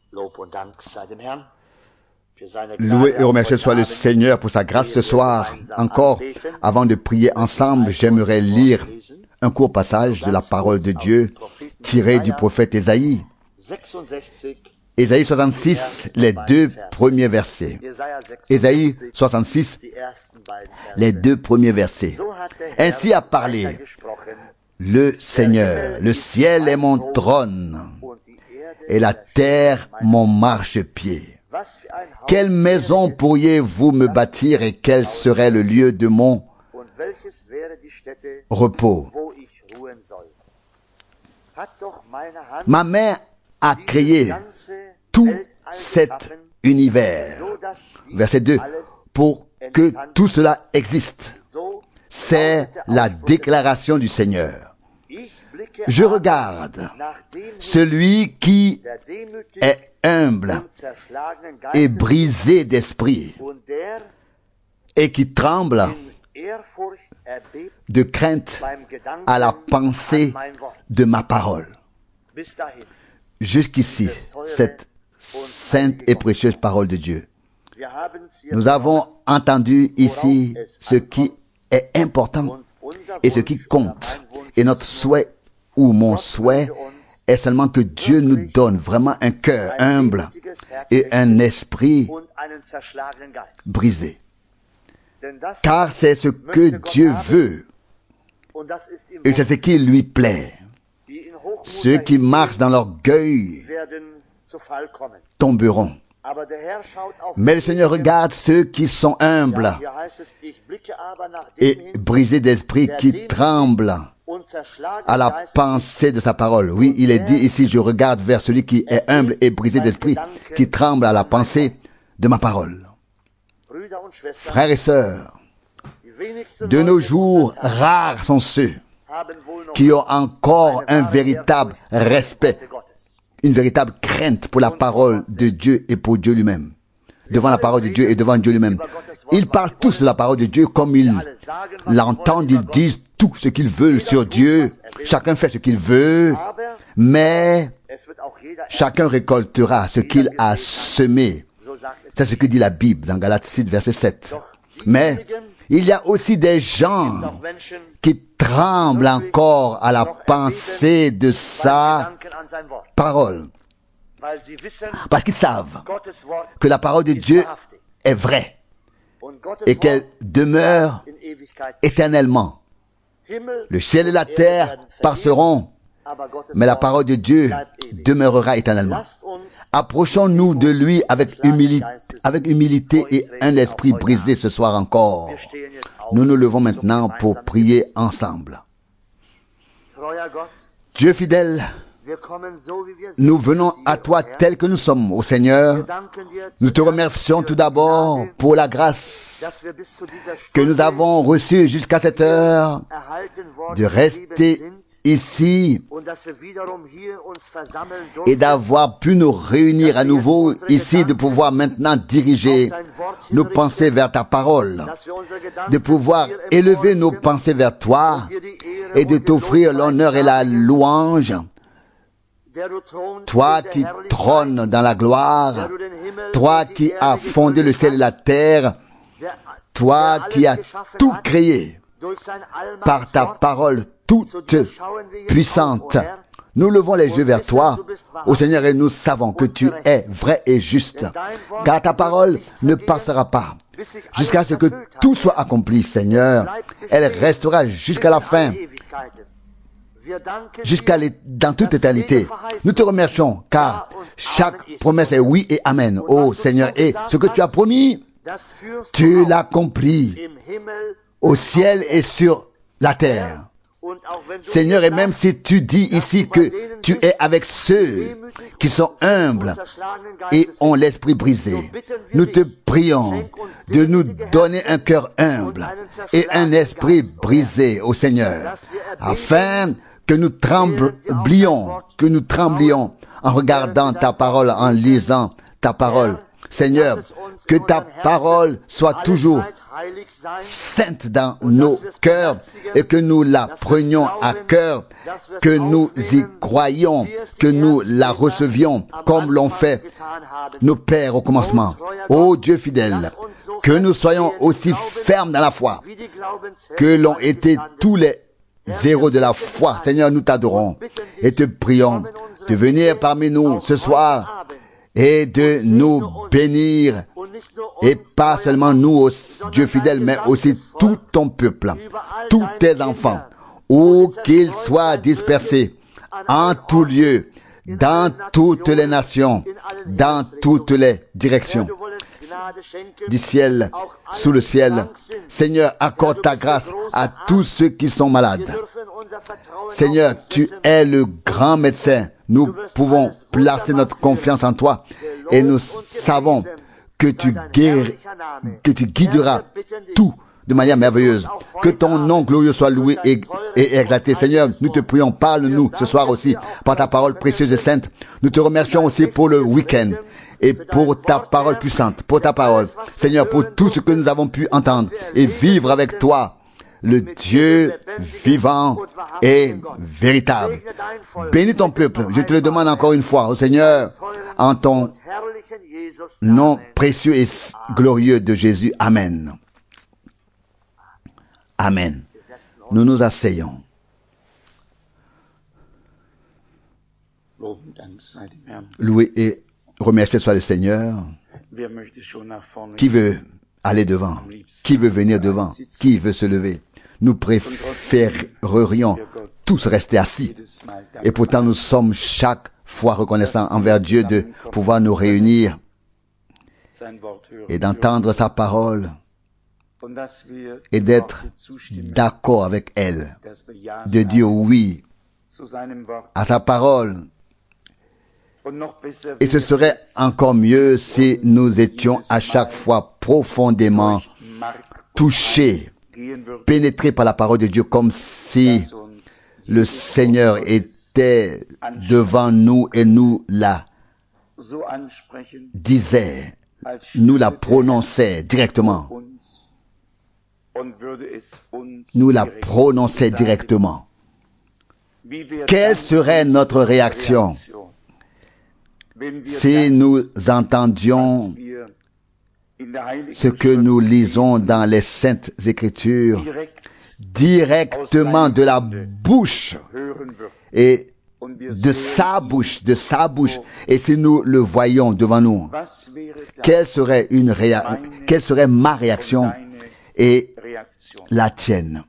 Lob und Dank sei dem Herrn. Loué et remercié soit le Seigneur pour sa grâce ce soir. Encore, avant de prier ensemble, j'aimerais lire un court passage de la parole de Dieu tiré du prophète Ésaïe. Ésaïe 66, les deux premiers versets. Ésaïe 66, les deux premiers versets. Ainsi a parlé le Seigneur. Le ciel est mon trône et la terre mon marchepied. Quelle maison pourriez-vous me bâtir et quel serait le lieu de mon repos? Ma main a créé tout cet univers. Verset 2. Pour que tout cela existe. C'est la déclaration du Seigneur. Je regarde celui qui est humble et brisé d'esprit et qui tremble de crainte à la pensée de ma parole. Jusqu'ici, cette sainte et précieuse parole de Dieu. Nous avons entendu ici ce qui est important et ce qui compte. Et notre souhait ou mon souhait est seulement que Dieu nous donne vraiment un cœur humble et un esprit brisé. Car c'est ce que Dieu veut et c'est ce qui lui plaît. Ceux qui marchent dans l'orgueil tomberont. Mais le Seigneur regarde ceux qui sont humbles et brisés d'esprit, qui tremblent à la pensée de sa parole. Oui, il est dit ici, je regarde vers celui qui est humble et brisé d'esprit, qui tremble à la pensée de ma parole. Frères et sœurs, de nos jours, rares sont ceux qui ont encore un véritable respect, une véritable crainte pour la parole de Dieu et pour Dieu lui-même. Devant la parole de Dieu et devant Dieu lui-même. Ils parlent tous de la parole de Dieu comme ils l'entendent, ils disent tout ce qu'ils veulent sur Dieu. Chacun fait ce qu'il veut, mais chacun récoltera ce qu'il a semé. C'est ce que dit la Bible dans Galates 6, verset 7. Mais il y a aussi des gens qui tremblent encore à la pensée de sa parole. Parce qu'ils savent que la parole de Dieu est vraie et qu'elle demeure éternellement. Le ciel et la terre passeront, mais la parole de Dieu demeurera éternellement. Approchons-nous de lui avec humilité et un esprit brisé ce soir encore. Nous nous levons maintenant pour prier ensemble. Dieu fidèle, nous venons à toi tel que nous sommes, ô Seigneur. Nous te remercions tout d'abord pour la grâce que nous avons reçue jusqu'à cette heure de rester ici et d'avoir pu nous réunir à nouveau ici, de pouvoir maintenant diriger nos pensées vers ta parole, de pouvoir élever nos pensées vers toi et de t'offrir l'honneur et la louange. Toi qui trônes dans la gloire, toi qui as fondé le ciel et la terre, toi qui as tout créé par ta parole toute puissante. Nous levons les yeux vers toi, ô Seigneur, et nous savons que tu es vrai et juste, car ta parole ne passera pas jusqu'à ce que tout soit accompli, Seigneur. Elle restera jusqu'à la fin, dans toute éternité. Nous te remercions, car chaque promesse est oui et amen, ô Seigneur, et ce que tu as promis, tu l'accomplis au ciel et sur la terre. Seigneur, et même si tu dis ici que tu es avec ceux qui sont humbles et ont l'esprit brisé, nous te prions de nous donner un cœur humble et un esprit brisé au Seigneur, afin que nous tremblions en regardant ta parole, en lisant ta parole. Seigneur, que ta parole soit toujours sainte dans nos cœurs et que nous la prenions à cœur, que nous y croyions, que nous la recevions comme l'ont fait nos pères au commencement. Ô Dieu fidèle, que nous soyons aussi fermes dans la foi que l'ont été tous les héros de la foi. Seigneur, nous t'adorons et te prions de venir parmi nous ce soir et de nous bénir, et pas seulement nous, Dieu fidèle, mais aussi tout ton peuple, tous tes enfants, où qu'ils soient dispersés, en tout lieu, dans toutes les nations, dans toutes les directions du ciel, sous le ciel. Seigneur, accorde ta grâce à tous ceux qui sont malades. Seigneur, tu es le grand médecin. Nous pouvons placer notre confiance en toi et nous savons que tu guideras tout de manière merveilleuse. Que ton nom glorieux soit loué et exalté. Seigneur, nous te prions, parle-nous ce soir aussi par ta parole précieuse et sainte. Nous te remercions aussi pour le week-end et pour ta parole puissante, pour ta parole. Seigneur, pour tout ce que nous avons pu entendre et vivre avec toi, le Dieu vivant et véritable. Bénis ton peuple. Je te le demande encore une fois, au Seigneur, en ton nom précieux et glorieux de Jésus. Amen. Amen. Nous nous asseyons. Loué et remercié soit le Seigneur. Qui veut aller devant? Qui veut venir devant? Qui veut se lever? Nous préférerions tous rester assis. Et pourtant, nous sommes chaque fois reconnaissants envers Dieu de pouvoir nous réunir et d'entendre sa parole et d'être d'accord avec elle, de dire oui à sa parole. Et ce serait encore mieux si nous étions à chaque fois profondément touchés, pénétrés par la parole de Dieu, comme si le Seigneur était devant nous et nous la disait, nous la prononçait directement. Nous la prononçait directement. Quelle serait notre réaction si nous entendions ce que nous lisons dans les Saintes Écritures directement de la bouche et de sa bouche, et si nous le voyons devant nous, quelle serait ma réaction et la tienne?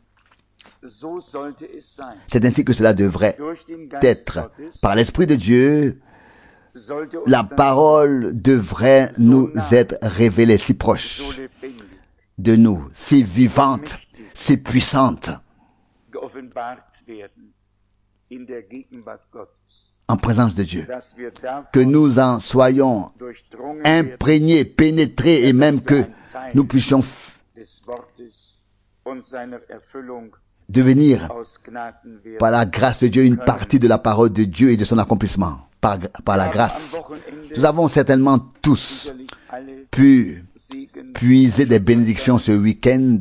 C'est ainsi que cela devrait être. Par l'Esprit de Dieu, la parole devrait nous être révélée si proche de nous, si vivante, si puissante, en présence de Dieu, que nous en soyons imprégnés, pénétrés, et même que nous puissions devenir, par la grâce de Dieu, une partie de la parole de Dieu et de son accomplissement, par la grâce. Nous avons certainement tous pu puiser des bénédictions ce week-end.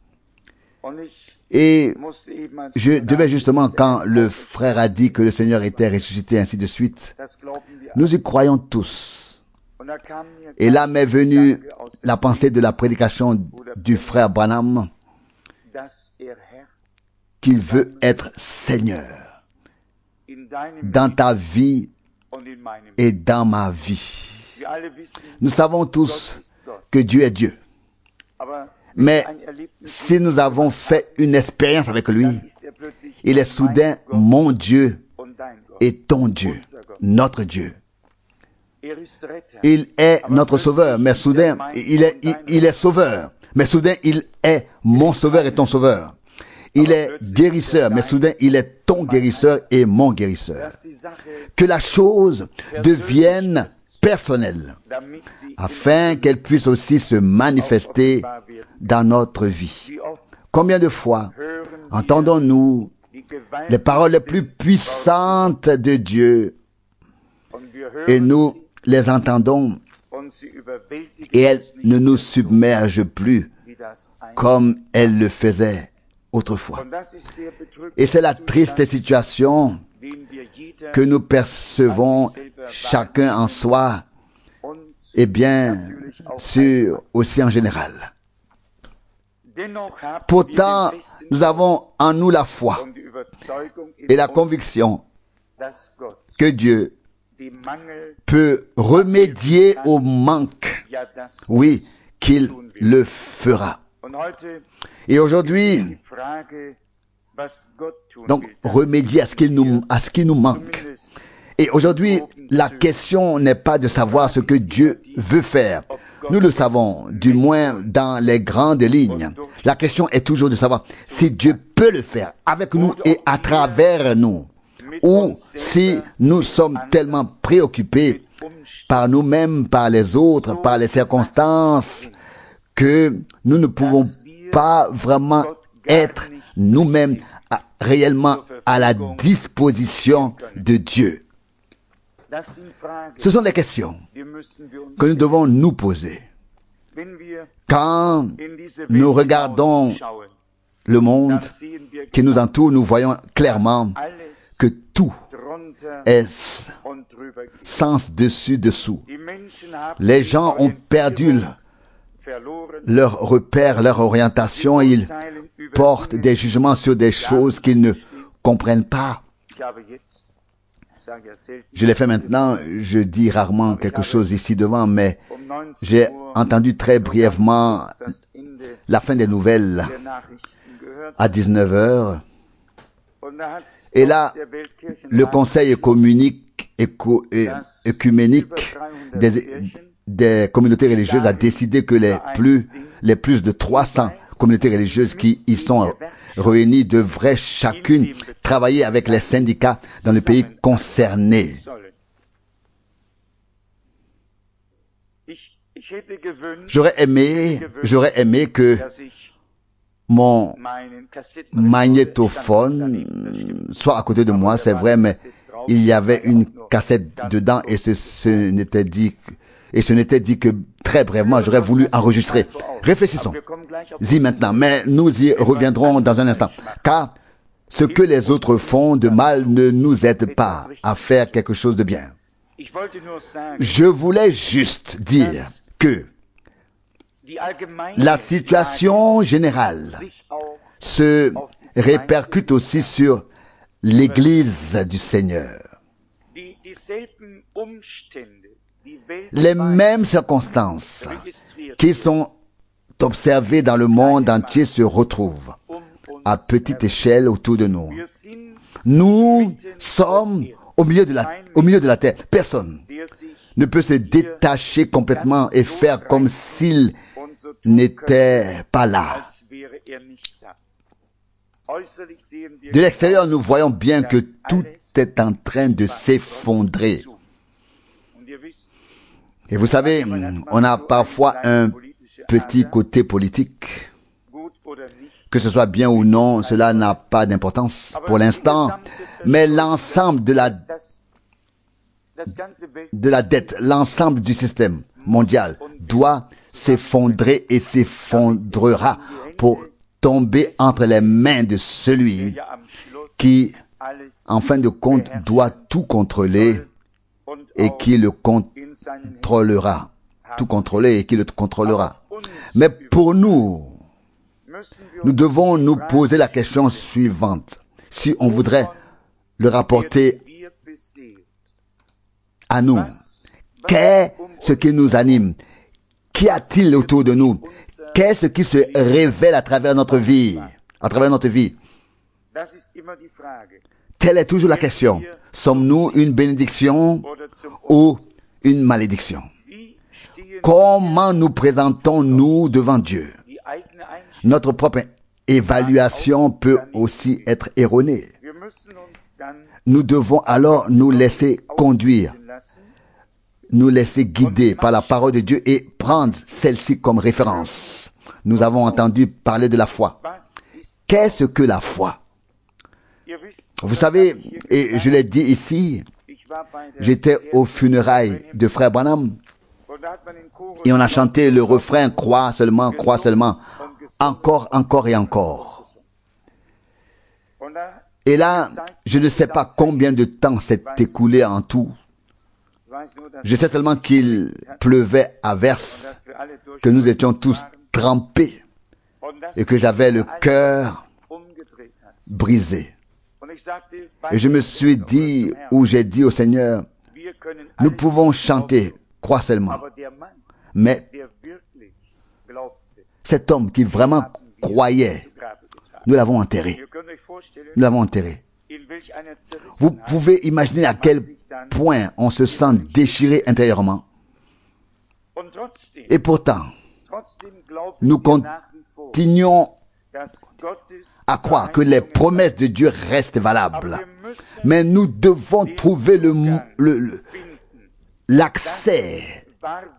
Et je devais justement, quand le frère a dit que le Seigneur était ressuscité, ainsi de suite, nous y croyons tous. Et là m'est venue la pensée de la prédication du frère Branham, qu'il veut être Seigneur dans ta vie et dans ma vie. Nous savons tous que Dieu est Dieu. Mais si nous avons fait une expérience avec lui, il est soudain mon Dieu et ton Dieu, notre Dieu. Il est notre sauveur, mais soudain, il est sauveur. Mais soudain, il est mon sauveur et ton sauveur. Il est guérisseur, mais soudain, il est ton guérisseur et mon guérisseur. Que la chose devienne personnelle, afin qu'elle puisse aussi se manifester dans notre vie. Combien de fois entendons-nous les paroles les plus puissantes de Dieu et nous les entendons et elles ne nous submergent plus comme elle le faisait autrefois. Et c'est la triste situation que nous percevons chacun en soi et bien sûr aussi en général. Pourtant, nous avons en nous la foi et la conviction que Dieu peut remédier au manque. Oui, qu'il le fera. Et aujourd'hui, donc, remédier à ce qui nous manque. Et aujourd'hui, la question n'est pas de savoir ce que Dieu veut faire. Nous le savons, du moins dans les grandes lignes. La question est toujours de savoir si Dieu peut le faire avec nous et à travers nous. Ou si nous sommes tellement préoccupés par nous-mêmes, par les autres, par les circonstances, que nous ne pouvons pas vraiment être nous-mêmes réellement à la disposition de Dieu. Ce sont des questions que nous devons nous poser. Quand nous regardons le monde qui nous entoure, nous voyons clairement que tout est sens dessus dessous. Les gens ont perdu leur repère, leur orientation. Ils portent des jugements sur des choses qu'ils ne comprennent pas. Je l'ai fait maintenant, je dis rarement quelque chose ici devant, mais j'ai entendu très brièvement la fin des nouvelles à 19 heures. Et là, le conseil œcuménique des communautés religieuses a décidé que les plus de 300 communautés religieuses qui y sont réunies devraient chacune travailler avec les syndicats dans le pays concerné. J'aurais aimé que mon magnétophone soit à côté de moi, c'est vrai, mais il y avait une cassette dedans et ce n'était dit que très brièvement, j'aurais voulu enregistrer. Réfléchissons-y maintenant, mais nous y reviendrons dans un instant. Car ce que les autres font de mal ne nous aide pas à faire quelque chose de bien. Je voulais juste dire que la situation générale se répercute aussi sur l'Église du Seigneur. Les mêmes circonstances qui sont observées dans le monde entier se retrouvent à petite échelle autour de nous. Nous sommes au milieu de la terre. Personne ne peut se détacher complètement et faire comme s'il n'était pas là. De l'extérieur, nous voyons bien que tout est en train de s'effondrer. Et vous savez, on a parfois un petit côté politique. Que ce soit bien ou non, cela n'a pas d'importance pour l'instant. Mais l'ensemble de la dette, l'ensemble du système mondial doit s'effondrer et s'effondrera pour tomber entre les mains de celui qui, en fin de compte, doit tout contrôler et qui le contrôlera. Tout contrôler et qui le contrôlera. Mais pour nous devons nous poser la question suivante. Si on voudrait le rapporter à nous, qu'est-ce qui nous anime? Qu'y a-t-il autour de nous? Qu'est-ce qui se révèle à travers notre vie? Telle est toujours la question. Sommes-nous une bénédiction ou une malédiction? Comment nous présentons-nous devant Dieu? Notre propre évaluation peut aussi être erronée. Nous devons alors nous laisser conduire, nous laisser guider par la parole de Dieu et prendre celle-ci comme référence. Nous avons entendu parler de la foi. Qu'est-ce que la foi? Vous savez, et je l'ai dit ici, j'étais aux funérailles de frère Branham et on a chanté le refrain « Crois seulement ». encore, encore et encore. Et là, je ne sais pas combien de temps s'est écoulé en tout. Je sais seulement qu'il pleuvait à verse, que nous étions tous trempés et que j'avais le cœur brisé. Et je me suis dit, ou j'ai dit au Seigneur, nous pouvons chanter, crois seulement. Mais cet homme qui vraiment croyait, nous l'avons enterré. Nous l'avons enterré. Vous pouvez imaginer à quel point on se sent déchiré intérieurement. Et pourtant, nous continuons à croire que les promesses de Dieu restent valables. Mais nous devons trouver l'accès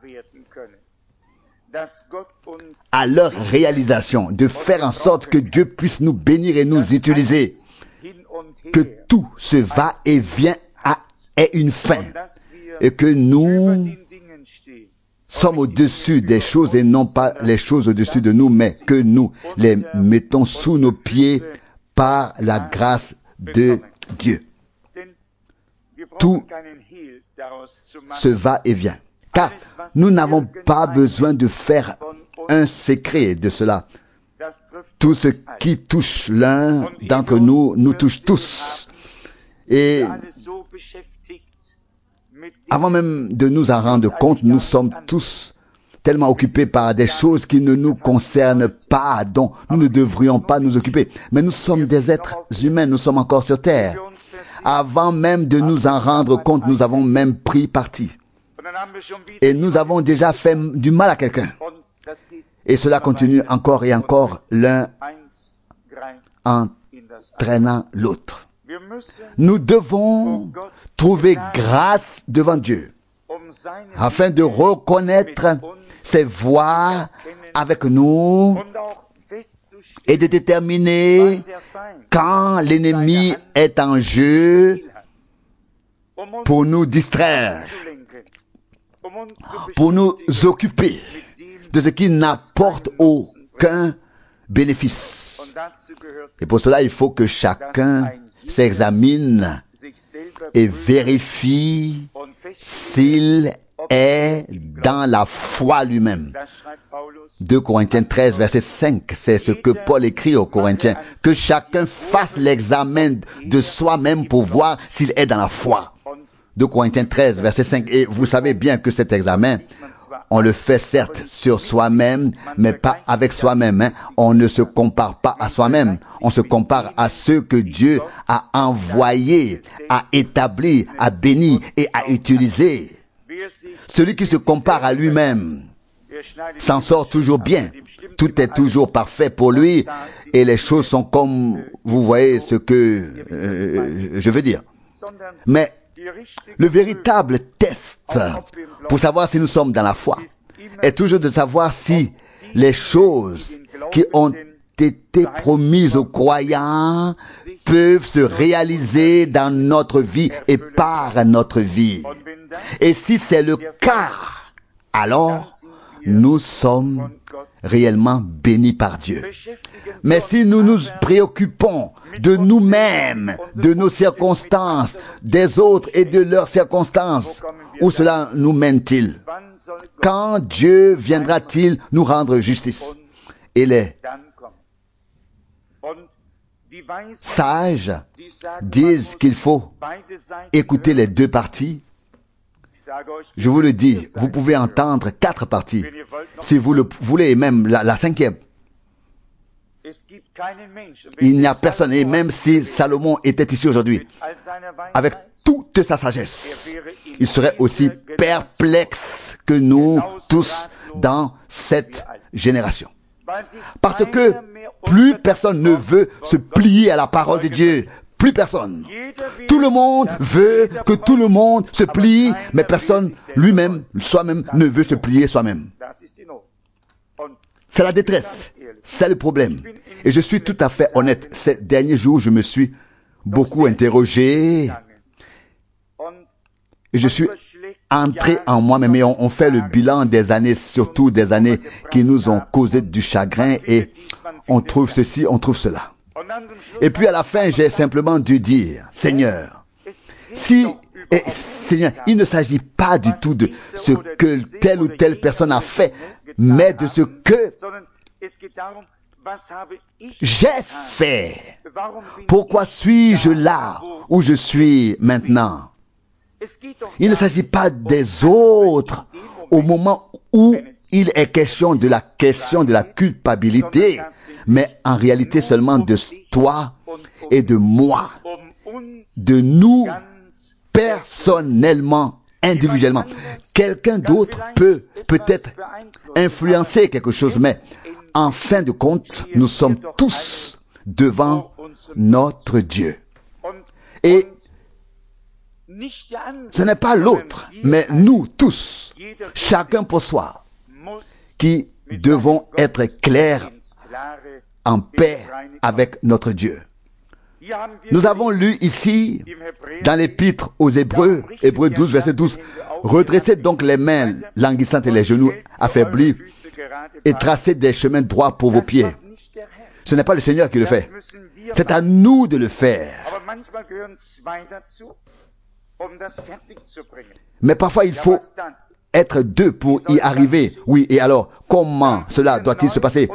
à leur réalisation, de faire en sorte que Dieu puisse nous bénir et nous utiliser, que tout ce va-et-vient ait une fin, et que nous sommes au-dessus des choses et non pas les choses au-dessus de nous, mais que nous les mettons sous nos pieds par la grâce de Dieu. Tout ce va-et-vient. Car nous n'avons pas besoin de faire un secret de cela. Tout ce qui touche l'un d'entre nous, nous touche tous. Et avant même de nous en rendre compte, nous sommes tous tellement occupés par des choses qui ne nous concernent pas, dont nous ne devrions pas nous occuper. Mais nous sommes des êtres humains, nous sommes encore sur terre. Avant même de nous en rendre compte, nous avons même pris parti. Et nous avons déjà fait du mal à quelqu'un. Et cela continue encore et encore, l'un entraînant l'autre. Nous devons trouver grâce devant Dieu afin de reconnaître ses voies avec nous et de déterminer quand l'ennemi est en jeu pour nous distraire, pour nous occuper de ce qui n'apporte aucun bénéfice. Et pour cela, il faut que chacun s'examine et vérifie s'il est dans la foi lui-même. 2 Corinthiens 13, verset 5, c'est ce que Paul écrit aux Corinthiens. Que chacun fasse l'examen de soi-même pour voir s'il est dans la foi. 2 Corinthiens 13, verset 5. Et vous savez bien que cet examen, on le fait certes sur soi-même, mais pas avec soi-même. Hein. On ne se compare pas à soi-même. On se compare à ceux que Dieu a envoyés, a établis, a bénis et a utilisés. Celui qui se compare à lui-même s'en sort toujours bien. Tout est toujours parfait pour lui et les choses sont comme vous voyez ce que je veux dire. Mais le véritable test pour savoir si nous sommes dans la foi est toujours de savoir si les choses qui ont été promises aux croyants peuvent se réaliser dans notre vie et par notre vie. Et si c'est le cas, alors nous sommes réellement bénis par Dieu. Mais si nous nous préoccupons de nous-mêmes, de nos circonstances, des autres et de leurs circonstances, où cela nous mène-t-il? Quand Dieu viendra-t-il nous rendre justice? Et les sages disent qu'il faut écouter les deux parties. Je vous le dis, vous pouvez entendre 4 parties, si vous le voulez, et même la 5e. Il n'y a personne, et même si Salomon était ici aujourd'hui, avec toute sa sagesse, il serait aussi perplexe que nous tous dans cette génération. Parce que plus personne ne veut se plier à la parole de Dieu. Plus personne. Tout le monde veut que tout le monde se plie, mais personne lui-même, soi-même, ne veut se plier soi-même. C'est la détresse. C'est le problème. Et je suis tout à fait honnête. Ces derniers jours, je me suis beaucoup interrogé. Et je suis entrer en moi-même et on fait le bilan des années, surtout des années qui nous ont causé du chagrin et on trouve ceci, on trouve cela. Et puis à la fin, j'ai simplement dû dire, Seigneur, Seigneur, il ne s'agit pas du tout de ce que telle ou telle personne a fait, mais de ce que j'ai fait. Pourquoi suis-je là où je suis maintenant? Il ne s'agit pas des autres au moment où il est question de la culpabilité, mais en réalité seulement de toi et de moi, de nous personnellement, individuellement. Quelqu'un d'autre peut peut-être influencer quelque chose, mais en fin de compte, nous sommes tous devant notre Dieu. Et ce n'est pas l'autre, mais nous tous, chacun pour soi, qui devons être clairs, en paix avec notre Dieu. Nous avons lu ici, dans l'épître aux Hébreux, Hébreux 12, verset 12, « Redressez donc les mains languissantes et les genoux affaiblis, et tracez des chemins droits pour vos pieds. » Ce n'est pas le Seigneur qui le fait. C'est à nous de le faire. Mais parfois, il faut être deux pour y arriver. Oui, et alors, comment cela doit-il se passer?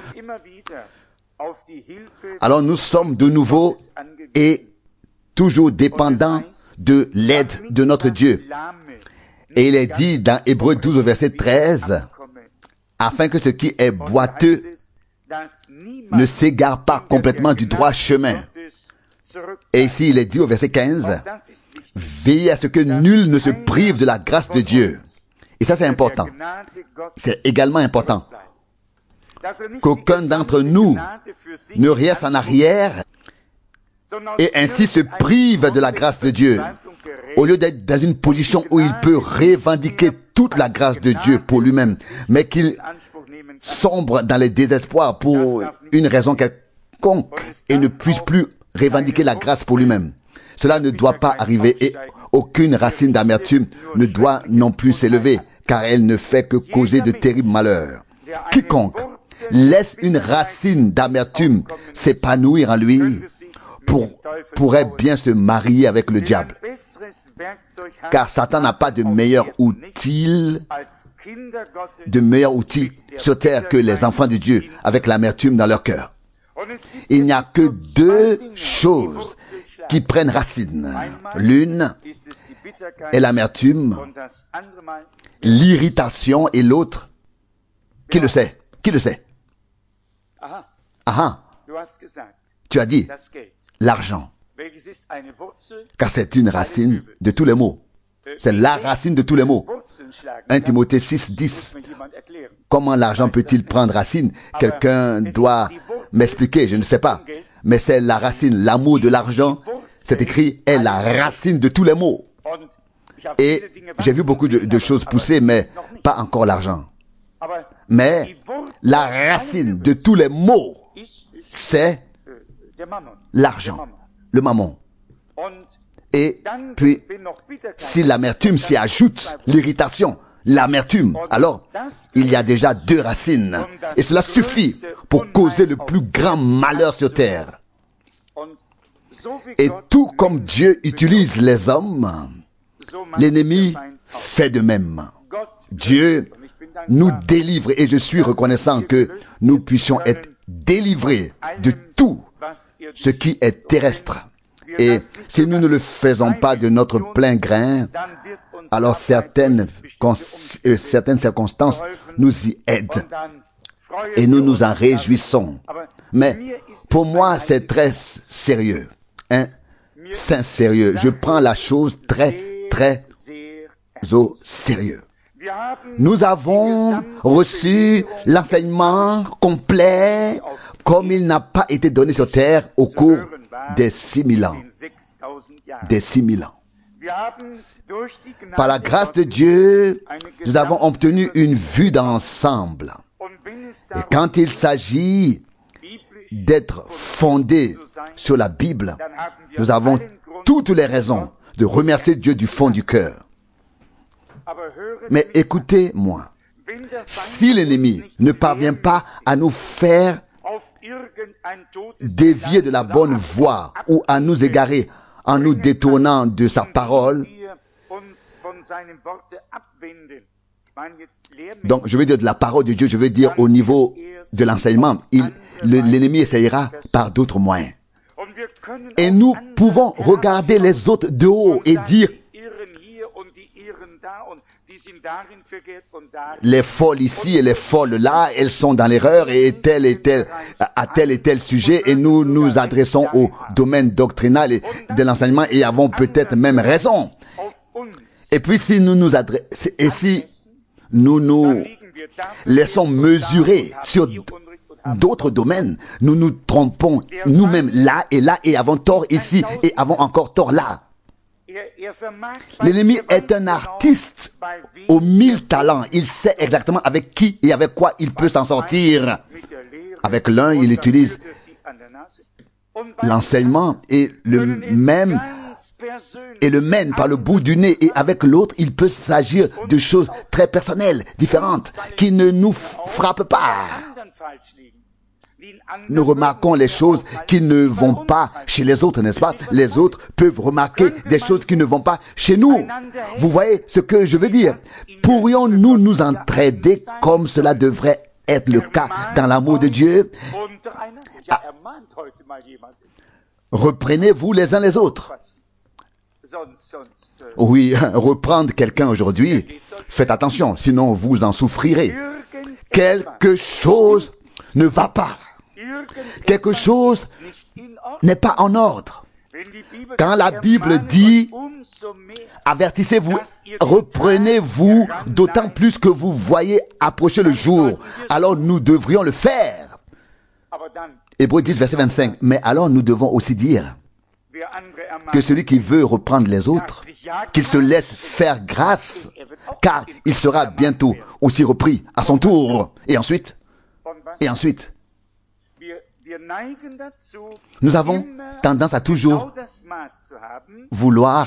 Alors, nous sommes de nouveau et toujours dépendants de l'aide de notre Dieu. Et il est dit dans Hébreux 12, verset 13, « Afin que ce qui est boiteux ne s'égare pas complètement du droit chemin. » Et ici, il est dit au verset 15, « Veillez à ce que nul ne se prive de la grâce de Dieu. » Et ça, c'est important. C'est également important. Qu'aucun d'entre nous ne reste en arrière et ainsi se prive de la grâce de Dieu. Au lieu d'être dans une position où il peut revendiquer toute la grâce de Dieu pour lui-même, mais qu'il sombre dans les désespoirs pour une raison quelconque et ne puisse plus revendiquer la grâce pour lui-même. Cela ne doit pas arriver et aucune racine d'amertume ne doit non plus s'élever, car elle ne fait que causer de terribles malheurs. Quiconque laisse une racine d'amertume s'épanouir en lui pourrait bien se marier avec le diable. Car Satan n'a pas de meilleur outil sur terre que les enfants de Dieu avec l'amertume dans leur cœur. Il n'y a que deux choses qui prennent racine. L'une est l'amertume, l'irritation, et l'autre, qui le sait? Qui le sait? Ah, tu as dit l'argent, car c'est une racine de tous les maux. C'est la racine de tous les maux. 1 Timothée 6, 10. Comment l'argent peut-il prendre racine? Quelqu'un doit m'expliquer, je ne sais pas. Mais c'est la racine, l'amour de l'argent, c'est écrit, est la racine de tous les maux. Et j'ai vu beaucoup de choses pousser, mais pas encore l'argent. Mais la racine de tous les maux, c'est l'argent, le mammon. Et puis, si l'amertume s'y ajoute, l'irritation, l'amertume, alors il y a déjà deux racines. Et cela suffit pour causer le plus grand malheur sur terre. Et tout comme Dieu utilise les hommes, l'ennemi fait de même. Dieu nous délivre et je suis reconnaissant que nous puissions être délivrés de tout ce qui est terrestre. Et si nous ne le faisons pas de notre plein grain, alors certaines circonstances nous y aident et nous nous en réjouissons. Mais pour moi, c'est très sérieux. C'est sérieux. Je prends la chose très au sérieux. Nous avons reçu l'enseignement complet comme il n'a pas été donné sur terre au cours des 6000 ans. Des 6000 ans. Par la grâce de Dieu, nous avons obtenu une vue d'ensemble. Et quand il s'agit d'être fondé sur la Bible, nous avons toutes les raisons de remercier Dieu du fond du cœur. Mais écoutez-moi, si l'ennemi ne parvient pas à nous faire dévier de la bonne voie ou à nous égarer en nous détournant de sa parole, donc je veux dire de la parole de Dieu, je veux dire au niveau de l'enseignement, l'ennemi essayera par d'autres moyens. Et nous pouvons regarder les autres de haut et dire les folles ici et les folles là, elles sont dans l'erreur et tel à tel et tel sujet, et nous nous adressons au domaine doctrinal et de l'enseignement et avons peut-être même raison. Et puis si nous nous adressons, et si nous nous laissons mesurer sur d'autres domaines, nous nous trompons nous-mêmes là et avons tort ici et avons encore tort là. L'ennemi est un artiste aux 1000 talents. Il sait exactement avec qui et avec quoi il peut s'en sortir. Avec l'un, il utilise l'enseignement et le mène par le bout du nez. Et avec l'autre, il peut s'agir de choses très personnelles, différentes, qui ne nous frappent pas. Nous remarquons les choses qui ne vont pas chez les autres, n'est-ce pas? Les autres peuvent remarquer des choses qui ne vont pas chez nous. Vous voyez ce que je veux dire? Pourrions-nous nous entraider comme cela devrait être le cas dans l'amour de Dieu? Reprenez-vous les uns les autres. Oui, reprendre quelqu'un aujourd'hui, faites attention, sinon vous en souffrirez. Quelque chose ne va pas. Quelque chose n'est pas en ordre. Quand la Bible dit « Avertissez-vous, reprenez-vous, d'autant plus que vous voyez approcher le jour », alors nous devrions le faire. Hébreux 10, verset 25. Mais alors nous devons aussi dire que celui qui veut reprendre les autres, qu'il se laisse faire grâce, car il sera bientôt aussi repris à son tour. Et ensuite, nous avons tendance à toujours vouloir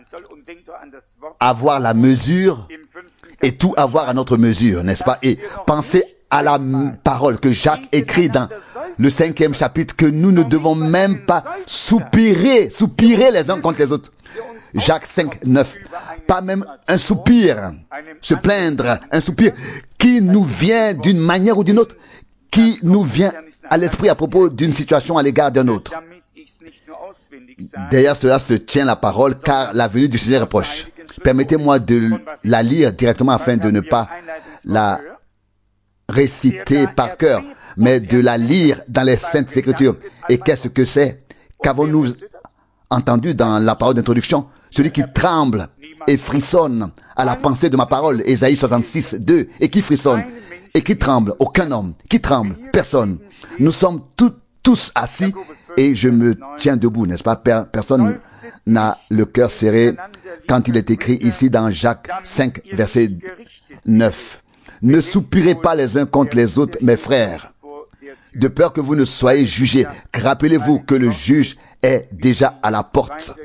avoir la mesure et tout avoir à notre mesure, n'est-ce pas? Et penser à la parole que Jacques écrit dans le 5e chapitre, que nous ne devons même pas soupirer les uns contre les autres. Jacques 5, 9. Pas même un soupir, se plaindre, un soupir qui nous vient d'une manière ou d'une autre, qui nous vient à l'esprit à propos d'une situation à l'égard d'un autre. Derrière cela se tient la parole, car la venue du Seigneur est proche. Permettez-moi de la lire directement afin de ne pas la réciter par cœur, mais de la lire dans les Saintes Écritures. Et qu'est-ce que c'est? Qu'avons-nous entendu dans la parole d'introduction? Celui qui tremble et frissonne à la pensée de ma parole, Ésaïe 66, 2, et qui frissonne et qui tremble, aucun homme, qui tremble, personne. Nous sommes tous assis et je me tiens debout, n'est-ce pas? Personne n'a le cœur serré quand il est écrit ici dans Jacques 5, verset 9. Ne soupirez pas les uns contre les autres, mes frères, de peur que vous ne soyez jugés. Rappelez-vous que le juge est déjà à la porte.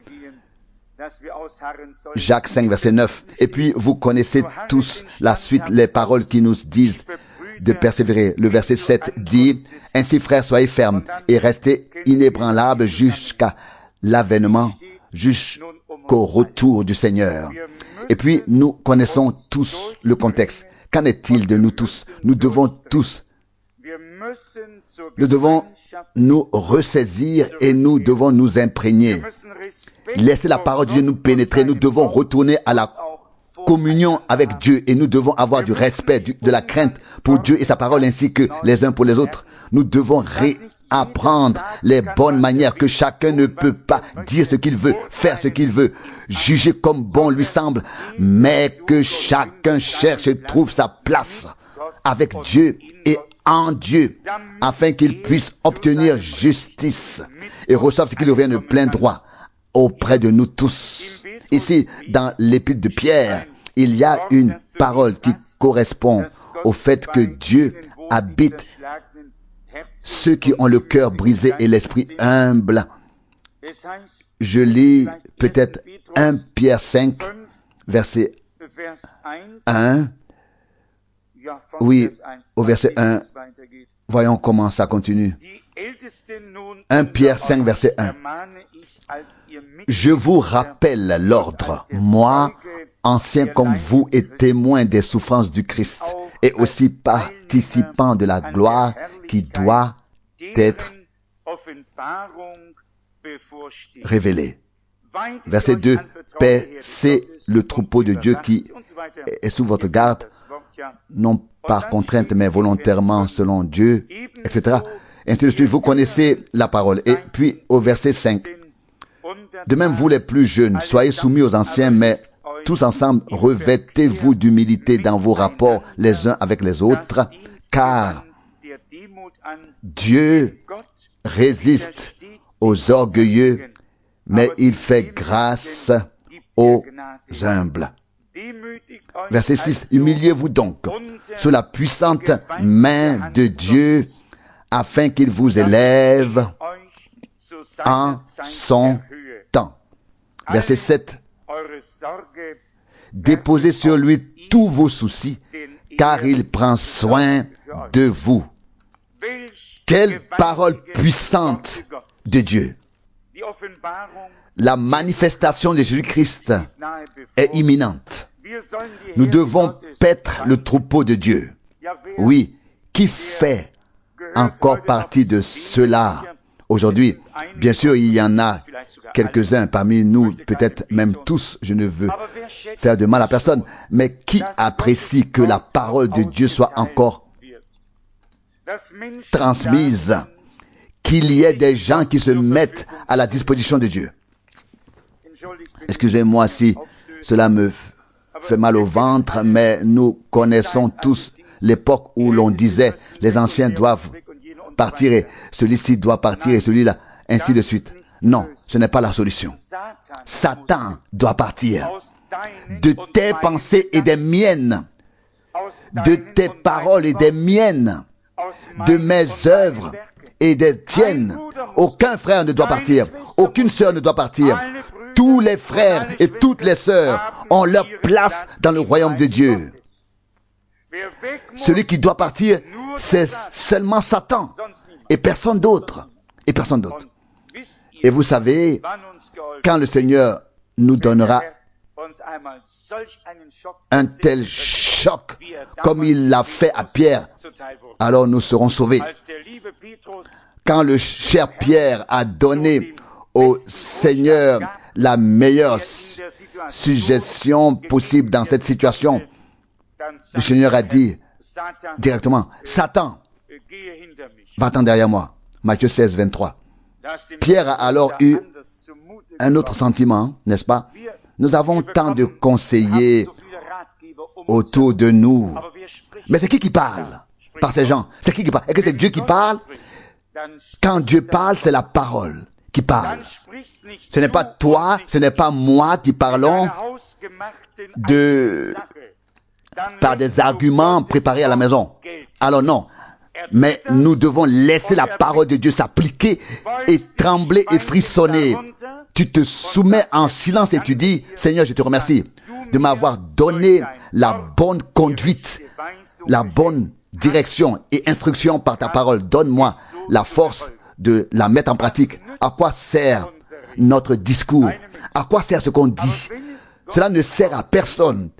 Jacques 5, verset 9. Et puis, vous connaissez tous la suite, les paroles qui nous disent de persévérer. Le verset 7 dit, « Ainsi, frères, soyez fermes et restez inébranlables jusqu'à l'avènement, jusqu'au retour du Seigneur. » Et puis, nous connaissons tous le contexte. Qu'en est-il de nous tous? Nous devons nous ressaisir et nous devons nous imprégner. Laissez la parole de Dieu nous pénétrer. Nous devons retourner à la communion avec Dieu et nous devons avoir du respect, de la crainte pour Dieu et sa parole ainsi que les uns pour les autres. Nous devons réapprendre les bonnes manières, que chacun ne peut pas dire ce qu'il veut, faire ce qu'il veut, juger comme bon lui semble, mais que chacun cherche et trouve sa place avec Dieu et en Dieu, afin qu'il puisse obtenir justice et reçoive ce qu'il revient de plein droit auprès de nous tous. Ici, dans l'épître de Pierre, il y a une parole qui correspond au fait que Dieu habite ceux qui ont le cœur brisé et l'esprit humble. Je lis peut-être 1 Pierre 5, verset 1, oui, au verset 1, voyons comment ça continue. 1 Pierre 5, verset 1. Je vous rappelle l'ordre, moi, ancien comme vous et témoin des souffrances du Christ, et aussi participant de la gloire qui doit être révélée. Verset 2, paissez le troupeau de Dieu qui est sous votre garde, non par contrainte mais volontairement selon Dieu, etc. Ainsi de suite, vous connaissez la parole. Et puis au verset 5, de même vous les plus jeunes, soyez soumis aux anciens, mais tous ensemble revêtez-vous d'humilité dans vos rapports les uns avec les autres, car Dieu résiste aux orgueilleux, mais il fait grâce aux humbles. Verset 6, humiliez-vous donc sous la puissante main de Dieu, afin qu'il vous élève en son temps. Verset 7, déposez sur lui tous vos soucis, car il prend soin de vous. Quelle parole puissante de Dieu! La manifestation de Jésus-Christ est imminente. Nous devons paître le troupeau de Dieu. Oui, qui fait encore partie de cela aujourd'hui? Bien sûr, il y en a quelques-uns parmi nous, peut-être même tous, je ne veux faire de mal à personne, mais qui apprécie que la parole de Dieu soit encore transmise, qu'il y ait des gens qui se mettent à la disposition de Dieu. Excusez-moi si cela me fait mal au ventre, mais nous connaissons tous l'époque où l'on disait les anciens doivent partir et celui-ci doit partir et celui-là, ainsi de suite. Non, ce n'est pas la solution. Satan doit partir de tes pensées et des miennes, de tes paroles et des miennes, de mes œuvres et des tiennes. Aucun frère ne doit partir, aucune sœur ne doit partir. Tous les frères et toutes les sœurs ont leur place dans le royaume de Dieu. Celui qui doit partir, c'est seulement Satan et personne d'autre. Et personne d'autre. Et vous savez, quand le Seigneur nous donnera un tel choc comme il l'a fait à Pierre, alors nous serons sauvés. Quand le cher Pierre a donné au Seigneur la meilleure suggestion possible dans cette situation, le Seigneur a dit directement, Satan, va-t'en derrière moi. Matthieu 16, 23. Pierre a alors eu un autre sentiment, n'est-ce pas? Nous avons tant de conseillers autour de nous. Mais c'est qui parle par ces gens? C'est qui parle? Est-ce que c'est Dieu qui parle? Quand Dieu parle, c'est la parole qui parle. Ce n'est pas toi, ce n'est pas moi qui parlons par des arguments préparés à la maison. Alors non. Mais nous devons laisser la parole de Dieu s'appliquer et trembler et frissonner. Tu te soumets en silence et tu dis, Seigneur, je te remercie de m'avoir donné la bonne conduite, la bonne direction et instruction par ta parole. Donne-moi la force de la mettre en pratique. À quoi sert notre discours? À quoi sert ce qu'on dit? Cela ne sert à personne.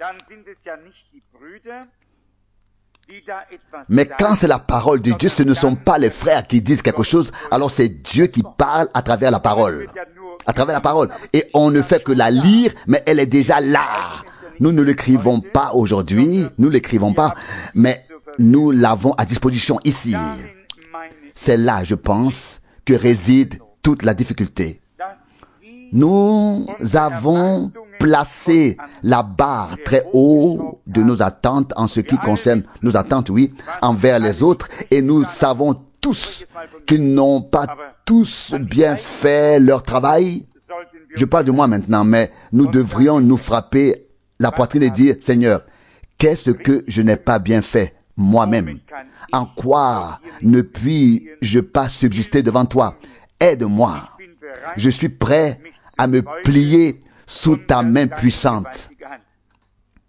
Mais quand c'est la parole de Dieu, ce ne sont pas les frères qui disent quelque chose, alors c'est Dieu qui parle à travers la parole. À travers la parole. Et on ne fait que la lire, mais elle est déjà là. Nous ne l'écrivons pas aujourd'hui, nous l'écrivons pas, mais nous l'avons à disposition ici. C'est là, je pense, que réside toute la difficulté. Nous avons placé la barre très haut de nos attentes en ce qui concerne nos attentes, oui, envers les autres, et nous savons tous qu'ils n'ont pas tous bien fait leur travail. Je parle de moi maintenant, mais nous devrions nous frapper la poitrine et dire, Seigneur, qu'est-ce que je n'ai pas bien fait moi-même? En quoi ne puis-je pas subsister devant toi? Aide-moi. Je suis prêt à me plier sous ta main puissante.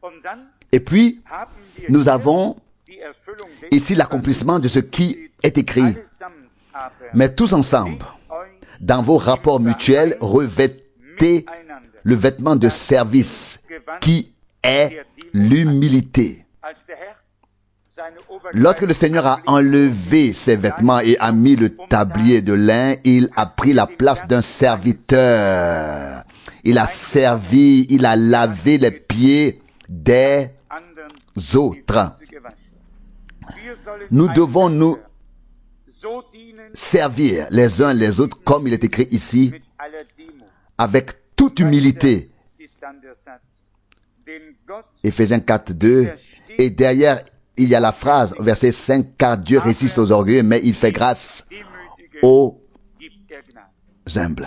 Et puis, nous avons ici l'accomplissement de ce qui est écrit. Mais tous ensemble, dans vos rapports mutuels, revêtez le vêtement de service qui est l'humilité. Lorsque le Seigneur a enlevé ses vêtements et a mis le tablier de lin, il a pris la place d'un serviteur. Il a servi, il a lavé les pieds des autres. Nous devons nous servir les uns les autres, comme il est écrit ici, avec toute humilité. Éphésiens 4, 2. Et derrière, il y a la phrase, verset 5, car Dieu résiste aux orgueilleux, mais il fait grâce aux humbles.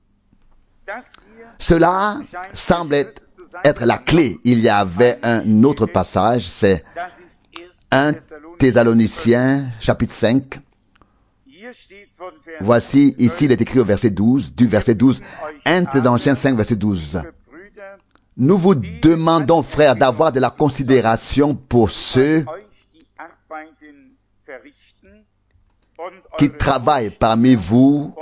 Cela semble être la clé. Il y avait un autre passage, c'est 1 Thessaloniciens, chapitre 5. Voici, ici, il est écrit au verset 12, du verset 12, 1 Thessaloniciens 5, verset 12. Nous vous demandons, frères, d'avoir de la considération pour ceux qui travaillent parmi vous,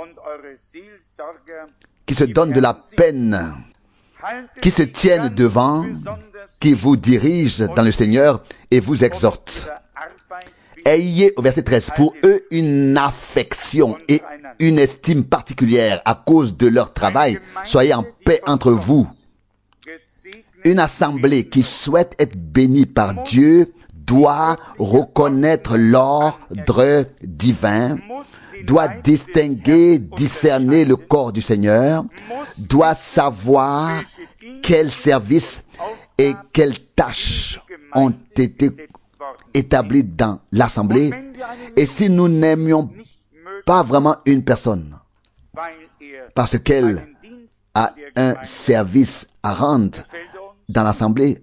qui se donnent de la peine, qui se tiennent devant, qui vous dirigent dans le Seigneur et vous exhortent. Ayez, au verset 13, pour eux une affection et une estime particulière à cause de leur travail. Soyez en paix entre vous. Une assemblée qui souhaite être bénie par Dieu doit reconnaître l'ordre divin, doit distinguer, discerner le corps du Seigneur, doit savoir quels services et quelles tâches ont été établies dans l'assemblée. Et si nous n'aimions pas vraiment une personne, parce qu'elle a un service à rendre dans l'assemblée,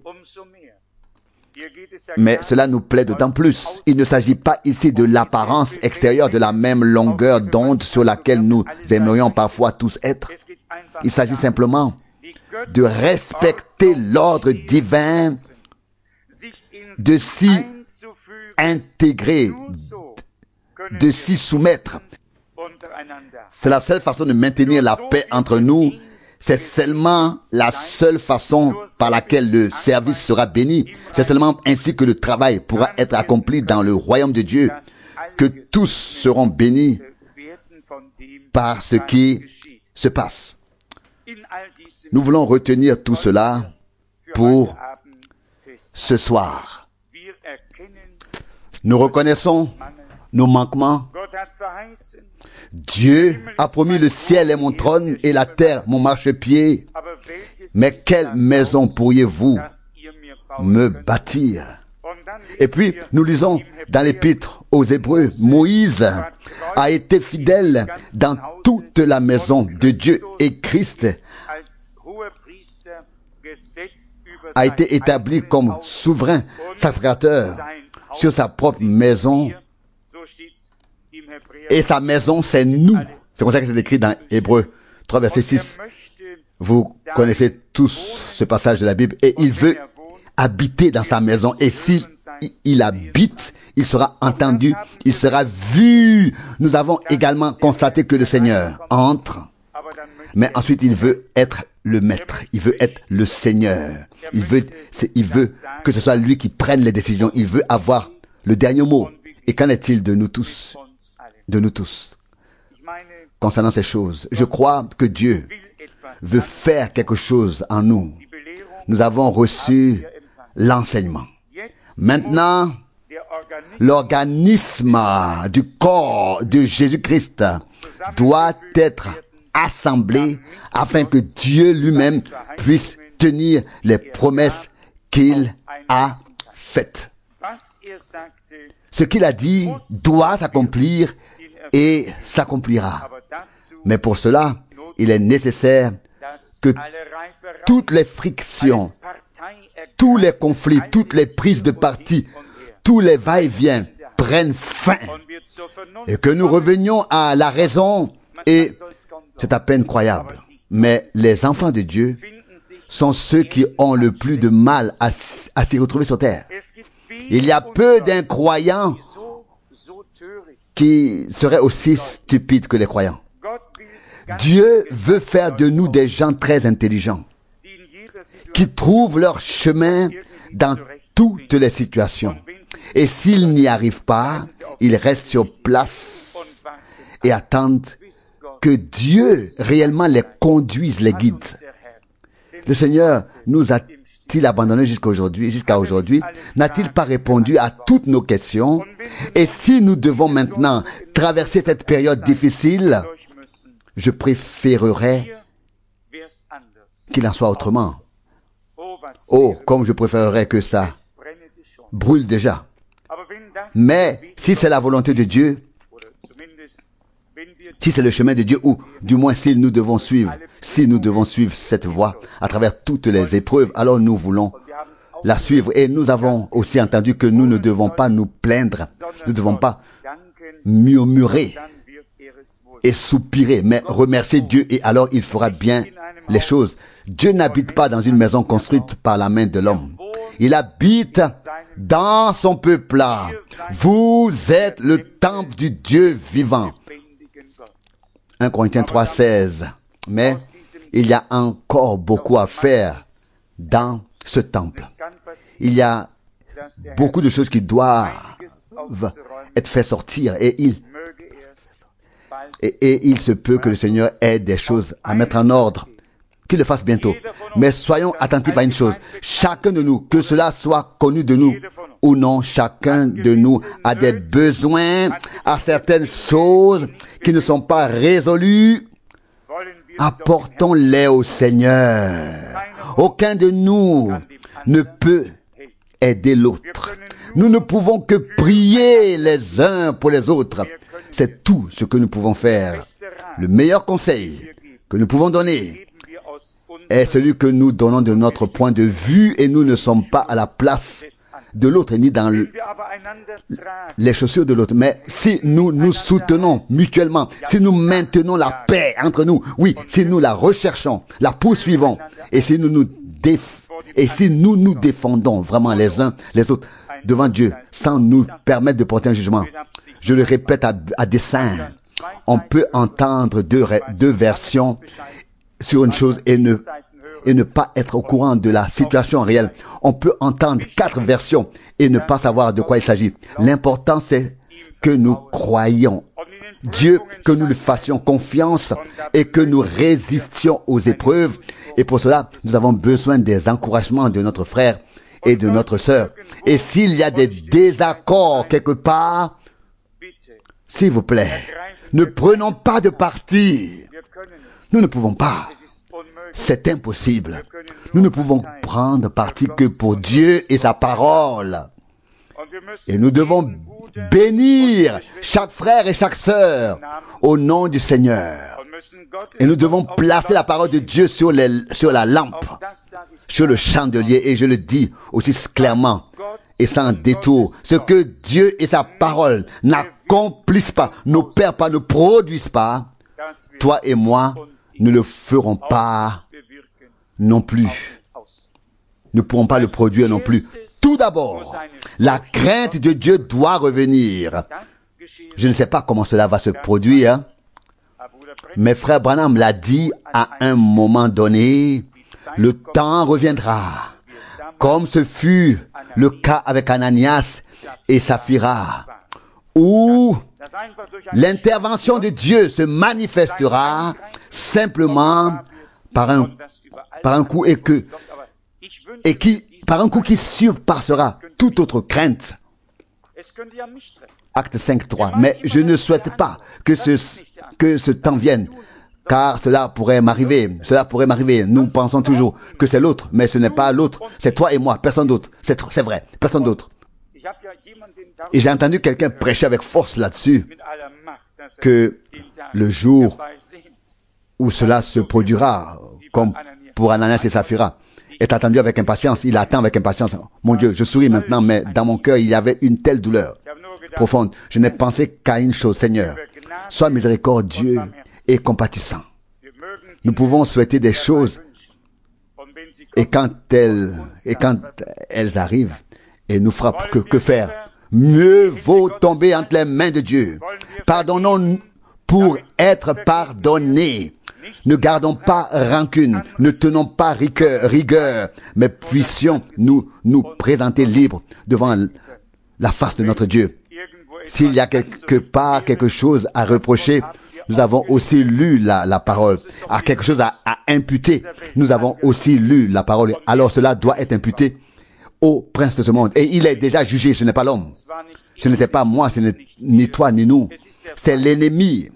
mais cela nous plaît d'autant plus. Il ne s'agit pas ici de l'apparence extérieure, de la même longueur d'onde sur laquelle nous aimerions parfois tous être. Il s'agit simplement de respecter l'ordre divin, de s'y intégrer, de s'y soumettre. C'est la seule façon de maintenir la paix entre nous. C'est seulement la seule façon par laquelle le service sera béni. C'est seulement ainsi que le travail pourra être accompli dans le royaume de Dieu, que tous seront bénis par ce qui se passe. Nous voulons retenir tout cela pour ce soir. Nous reconnaissons nos manquements. Dieu a promis le ciel est mon trône et la terre mon marchepied. Mais quelle maison pourriez-vous me bâtir? Et puis, nous lisons dans l'épître aux Hébreux, Moïse a été fidèle dans toute la maison de Dieu et Christ a été établi comme souverain sacrificateur sur sa propre maison. Et sa maison, c'est nous. C'est comme ça que c'est écrit dans Hébreux 3, verset 6. Vous connaissez tous ce passage de la Bible. Et il veut habiter dans sa maison. Et s'il habite, il sera entendu, il sera vu. Nous avons également constaté que le Seigneur entre. Mais ensuite, il veut être le maître. Il veut être le Seigneur. Il veut que ce soit lui qui prenne les décisions. Il veut avoir le dernier mot. Et qu'en est-il de nous tous? De nous tous. Concernant ces choses, je crois que Dieu veut faire quelque chose en nous. Nous avons reçu l'enseignement. Maintenant, l'organisme du corps de Jésus-Christ doit être assemblé afin que Dieu lui-même puisse tenir les promesses qu'il a faites. Ce qu'il a dit doit s'accomplir et s'accomplira. Mais pour cela, il est nécessaire que toutes les frictions, tous les conflits, toutes les prises de parti, tous les va-et-vient prennent fin et que nous revenions à la raison. Et c'est à peine croyable. Mais les enfants de Dieu sont ceux qui ont le plus de mal à s'y retrouver sur terre. Il y a peu d'incroyants qui seraient aussi stupides que les croyants. Dieu veut faire de nous des gens très intelligents, qui trouvent leur chemin dans toutes les situations. Et s'ils n'y arrivent pas, ils restent sur place et attendent que Dieu réellement les conduise, les guide. Le Seigneur nous a-t-il abandonnés jusqu'à aujourd'hui? N'a-t-il pas répondu à toutes nos questions? Et si nous devons maintenant traverser cette période difficile, je préférerais qu'il en soit autrement. Oh, comme je préférerais que ça brûle déjà. Mais si c'est la volonté de Dieu, si c'est le chemin de Dieu, ou du moins si nous devons suivre cette voie à travers toutes les épreuves, alors nous voulons la suivre. Et nous avons aussi entendu que nous ne devons pas nous plaindre, nous ne devons pas murmurer et soupirer, mais remercier Dieu, et alors il fera bien les choses. Dieu n'habite pas dans une maison construite par la main de l'homme. Il habite dans son peuple. Vous êtes le temple du Dieu vivant. 1 Corinthiens 3,16. Mais il y a encore beaucoup à faire dans ce temple. Il y a beaucoup de choses qui doivent être faites sortir, et il se peut que le Seigneur ait des choses à mettre en ordre, qu'il le fasse bientôt. Mais soyons attentifs à une chose. Chacun de nous, que cela soit connu de nous ou non, chacun de nous a des besoins, à certaines choses qui ne sont pas résolues. Apportons-les au Seigneur. Aucun de nous ne peut aider l'autre. Nous ne pouvons que prier les uns pour les autres. C'est tout ce que nous pouvons faire. Le meilleur conseil que nous pouvons donner est celui que nous donnons de notre point de vue, et nous ne sommes pas à la place de l'autre ni dans les chaussures de l'autre. Mais si nous nous soutenons mutuellement, si nous maintenons la paix entre nous, oui, si nous la recherchons, la poursuivons, et si nous nous défendons vraiment les uns les autres devant Dieu, sans nous permettre de porter un jugement. Je le répète à dessein, on peut entendre deux versions sur une chose et ne pas être au courant de la situation réelle. On peut entendre 4 versions et ne pas savoir de quoi il s'agit. L'important, c'est que nous croyions Dieu, que nous lui fassions confiance et que nous résistions aux épreuves. Et pour cela, nous avons besoin des encouragements de notre frère et de notre sœur. Et s'il y a des désaccords quelque part, s'il vous plaît, ne prenons pas de parti. Nous ne pouvons pas. C'est impossible. Nous ne pouvons prendre parti que pour Dieu et sa parole. Et nous devons bénir chaque frère et chaque sœur au nom du Seigneur. Et nous devons placer la parole de Dieu sur la lampe, sur le chandelier. Et je le dis aussi clairement et sans détour. Ce que Dieu et sa parole n'accomplissent pas, n'opèrent pas, ne produisent pas, toi et moi ne le ferons pas non plus. Ne pourrons pas le produire non plus. Tout d'abord, la crainte de Dieu doit revenir. Je ne sais pas comment cela va se produire, mais frère Branham l'a dit à un moment donné, le temps reviendra, comme ce fut le cas avec Ananias et Saphira, où l'intervention de Dieu se manifestera simplement par un coup par un coup qui surpassera toute autre crainte. Acte 5:3. Mais je ne souhaite pas que ce temps vienne, car cela pourrait m'arriver. Nous pensons toujours que c'est l'autre, mais ce n'est pas l'autre. C'est toi et moi, personne d'autre. C'est vrai, personne d'autre. Et j'ai entendu quelqu'un prêcher avec force là-dessus, que le jour où cela se produira, comme pour Ananias et Saphira, est attendu avec impatience. Il attend avec impatience. Mon Dieu, je souris maintenant, mais dans mon cœur, il y avait une telle douleur profonde. Je n'ai pensé qu'à une chose, Seigneur, sois miséricordieux et compatissant. Nous pouvons souhaiter des choses, Et quand elles arrivent et nous frappent, que faire? Mieux vaut tomber entre les mains de Dieu. Pardonnons pour être pardonnés. Ne gardons pas rancune, ne tenons pas rigueur, mais puissions nous présenter libres devant la face de notre Dieu. S'il y a quelque part quelque chose à reprocher, nous avons aussi lu la parole. À quelque chose à imputer, nous avons aussi lu la parole. Alors cela doit être imputé au prince de ce monde. Et il est déjà jugé, ce n'est pas l'homme. Ce n'était pas moi, ce n'est ni toi ni nous. C'est l'ennemi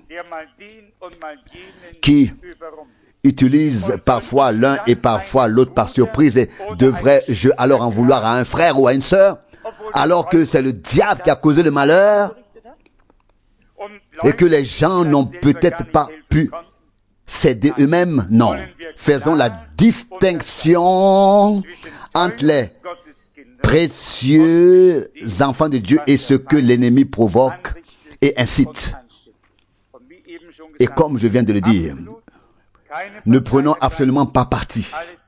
qui utilise parfois l'un et parfois l'autre par surprise. Et devrais-je alors en vouloir à un frère ou à une sœur, alors que c'est le diable qui a causé le malheur et que les gens n'ont peut-être pas pu s'aider eux-mêmes? Non. Faisons la distinction entre les précieux enfants de Dieu et ce que l'ennemi provoque et incite. Et comme je viens de le dire, ne prenons absolument pas parti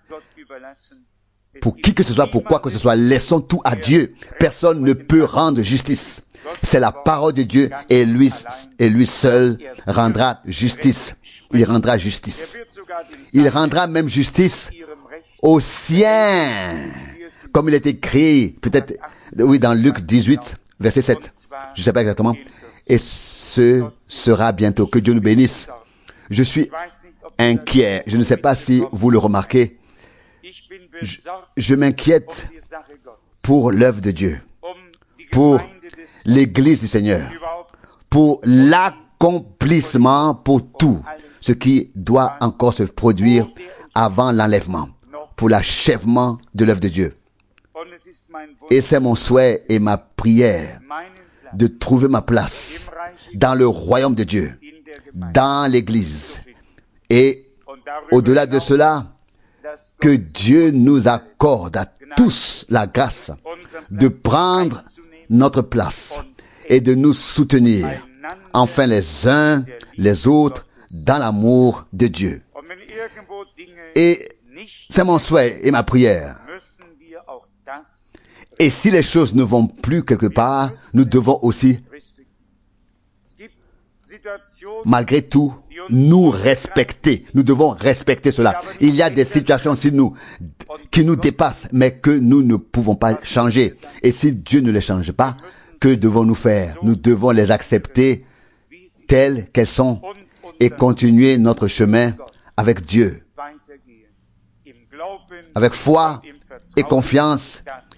pour qui que ce soit, pour quoi que ce soit. Laissons tout à Dieu. Personne ne peut rendre justice. C'est la parole de Dieu et lui seul rendra justice. Il rendra justice. Il rendra même justice aux siens. Comme il est écrit, peut-être, oui, dans Luc 18, verset 7. Je ne sais pas exactement. Et ce sera bientôt. Que Dieu nous bénisse. Je suis inquiet. Je ne sais pas si vous le remarquez. Je m'inquiète pour l'œuvre de Dieu, pour l'Église du Seigneur, pour l'accomplissement, pour tout ce qui doit encore se produire avant l'enlèvement, pour l'achèvement de l'œuvre de Dieu. Et c'est mon souhait et ma prière de trouver ma place dans le royaume de Dieu, dans l'Église. Et au-delà de cela, que Dieu nous accorde à tous la grâce de prendre notre place et de nous soutenir, enfin les uns les autres, dans l'amour de Dieu. Et c'est mon souhait et ma prière. Et si les choses ne vont plus quelque part, nous devons aussi, malgré tout, nous respecter. Nous devons respecter cela. Il y a des situations qui nous dépassent, mais que nous ne pouvons pas changer. Et si Dieu ne les change pas, que devons-nous faire? Nous devons les accepter telles qu'elles sont et continuer notre chemin avec Dieu. Avec foi et confiance,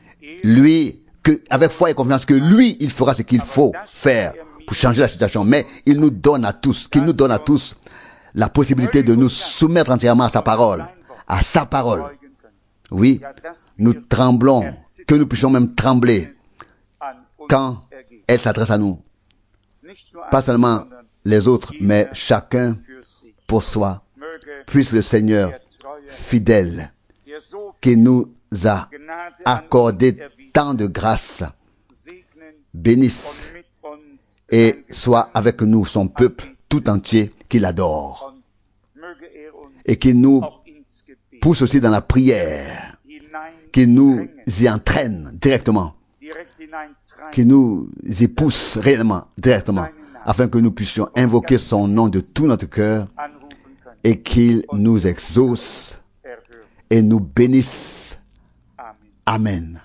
avec foi et confiance que lui, il fera ce qu'il faut faire pour changer la situation. Mais il nous donne à tous, qu'il nous donne à tous la possibilité de nous soumettre entièrement à sa parole. À sa parole. Oui, nous tremblons, que nous puissions même trembler quand elle s'adresse à nous. Pas seulement les autres, mais chacun pour soi. Puisse le Seigneur fidèle, qui nous a accordé tant de grâce, bénisse et soit avec nous, son peuple tout entier, qui l'adore. Et qui nous pousse aussi dans la prière, qui nous y entraîne directement, qui nous y pousse réellement, directement, afin que nous puissions invoquer son nom de tout notre cœur et qu'il nous exauce et nous bénisse. Amen.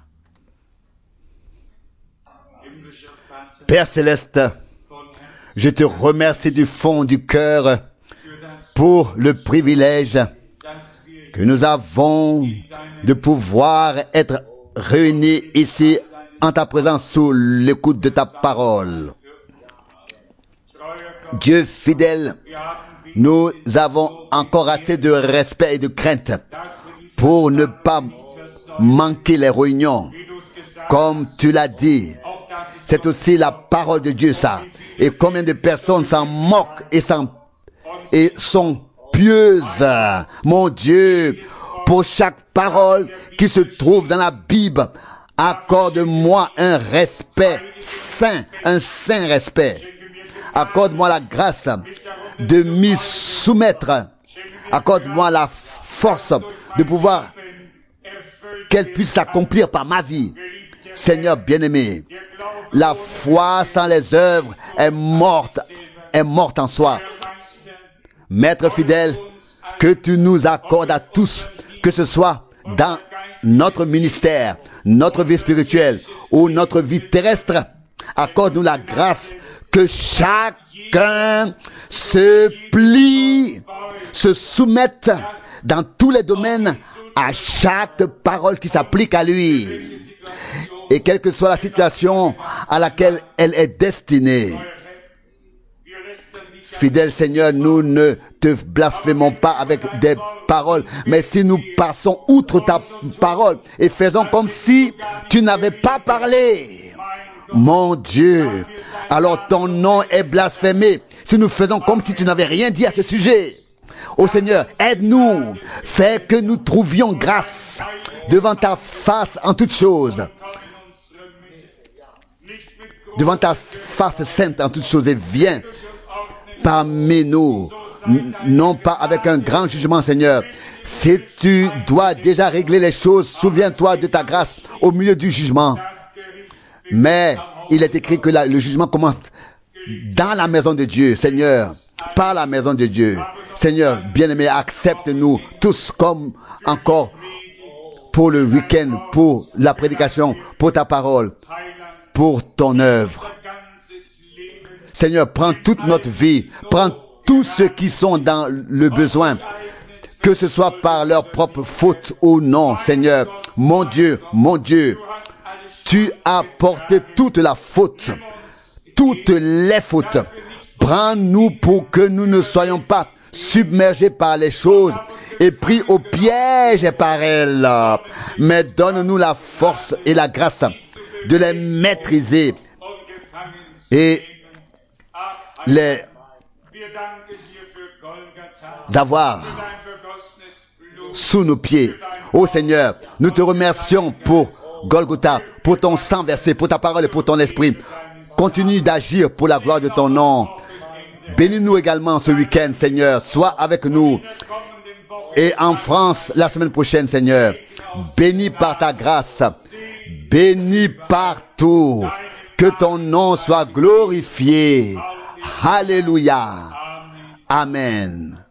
Père Céleste, je te remercie du fond du cœur pour le privilège que nous avons de pouvoir être réunis ici en ta présence sous l'écoute de ta parole. Dieu fidèle, nous avons encore assez de respect et de crainte pour ne pas manquer les réunions. Comme tu l'as dit, c'est aussi la parole de Dieu, ça. Et combien de personnes s'en moquent et sont pieuses. Mon Dieu, pour chaque parole qui se trouve dans la Bible, accorde-moi un respect saint, un saint respect. Accorde-moi la grâce de m'y soumettre. Accorde-moi la force de pouvoir qu'elle puisse s'accomplir par ma vie. Seigneur bien-aimé, la foi sans les œuvres est morte en soi. Maître fidèle, que tu nous accordes à tous, que ce soit dans notre ministère, notre vie spirituelle ou notre vie terrestre, accorde-nous la grâce que chacun se plie, se soumette dans tous les domaines à chaque parole qui s'applique à lui. Et quelle que soit la situation à laquelle elle est destinée. Fidèle Seigneur, nous ne te blasphémons pas avec des paroles, mais si nous passons outre ta parole et faisons comme si tu n'avais pas parlé, mon Dieu, alors ton nom est blasphémé. Si nous faisons comme si tu n'avais rien dit à ce sujet, ô Seigneur, aide-nous, fais que nous trouvions grâce devant ta face en toutes choses, devant ta face sainte en toutes choses, et viens parmi nous, non pas avec un grand jugement, Seigneur. Si tu dois déjà régler les choses, souviens-toi de ta grâce au milieu du jugement. Mais il est écrit que le jugement commence dans la maison de Dieu, Seigneur, par la maison de Dieu. Seigneur, bien-aimé, accepte-nous tous comme encore pour le week-end, pour la prédication, pour ta parole, pour ton œuvre. Seigneur, prends toute notre vie, prends tous ceux qui sont dans le besoin, que ce soit par leur propre faute ou non, Seigneur. Mon Dieu, tu as porté toute la faute, toutes les fautes. Prends-nous pour que nous ne soyons pas submergés par les choses et pris au piège par elles. Mais donne-nous la force et la grâce de les maîtriser et les avoir sous nos pieds. Ô Seigneur, nous te remercions pour Golgotha, pour ton sang versé, pour ta parole et pour ton esprit. Continue d'agir pour la gloire de ton nom. Bénis-nous également ce week-end, Seigneur. Sois avec nous. Et en France, la semaine prochaine, Seigneur. Bénis par ta grâce. Bénis partout. Que ton nom soit glorifié. Alléluia. Amen.